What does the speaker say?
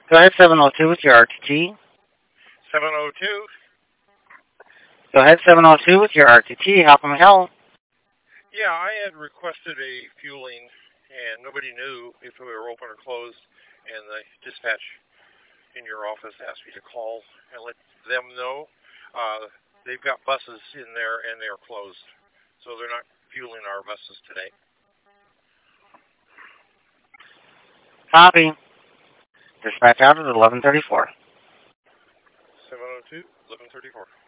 Go ahead, 702 with your RTT. 702. Go ahead, 702 with your RTT. How can we help? Yeah, I had requested a fueling, and nobody knew if we were open or closed, and the dispatch in your office asked me to call and let them know. They've got buses in there, and they're closed, so they're not fueling our buses today. Copy. Dispatch out at 1134. 702, 1134.